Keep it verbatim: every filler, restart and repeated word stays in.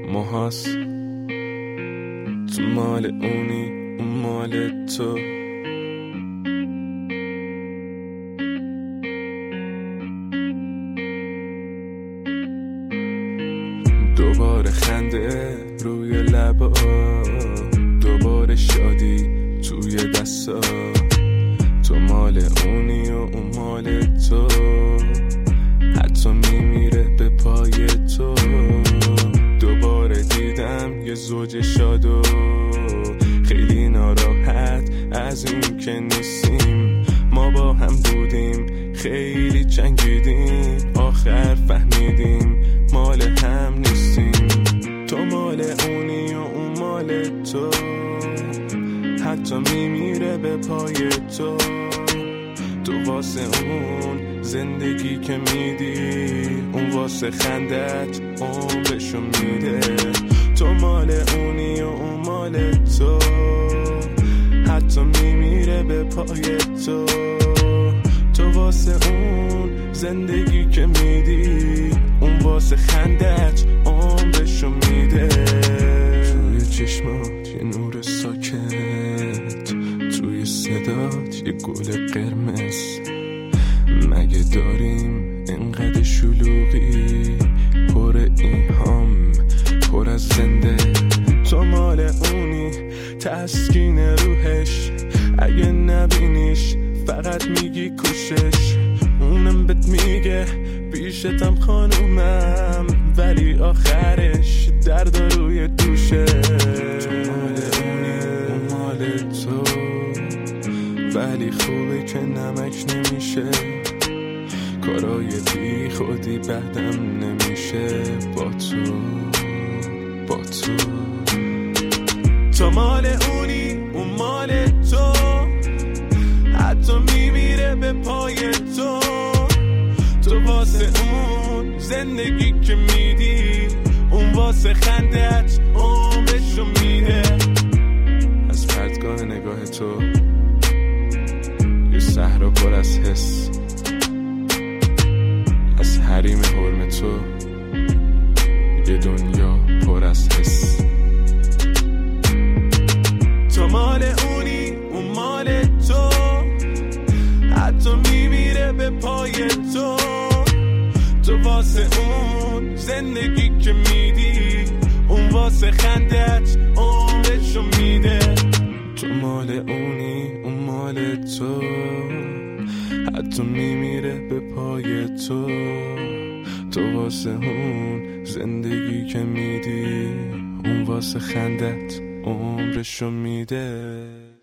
ماهاست، تو مال اونی اون مال تو. دوباره خنده روی لبا، دوباره شادی توی دستا. تو مال اونی و اون مال تو، حتی میمیره به پای تو. دوباره دیدم یه زوج شادو، خیلی ناراحت از این که نیستیم. ما با هم بودیم، خیلی جنگیدیم، آخر فهمیدیم مال هم نیستیم. تو مال اونی و اون مال تو، حتی میمیره به پای تو. تو واسه اون زندگی که میدی، اون واسه خندت عمرشو میده. تو مال اونی و اون مال تو، حتی میمیره به پای تو. تو واسه اون زندگی که میدی، اون واسه خندت عمرشو میده. توی چشمات یه نور ساکت، توی صدات یه گل قرمز. مگه داریم اینقدر شلوغی، پر ایهام، پر از زنده. تو مال اونی تسکین روحش، اگه نبینیش فقط میگی کوشش. اونم بهت میگه پیشتم خانومم، ولی آخرش درد روی دوشه. تو مال اونی اون مال تو، ولی خوبه که نمک نمیشه. کارای بی خودی بعدم نمیشه با تو، با تو. تو مال اونی اون مال تو، حتی میمیره به پای تو. تو واسه اون زندگی که میدی، اون واسه خندت عمرشو میده. از پرتگاه نگاه تو یه صحرا پر از حس، از حریم حرم تو یه دنیا پر از حس. تو مال اونی اون مال تو، حتی میمیره به پای تو. تو واسه اون زندگی که میدی، اون واسه خندت عمرشو میده. تو مال اونی اون مال تو، حتی میمیره به پای تو. تو واسه اون زندگی که میدی، اون واسه خندت عمرشو میده.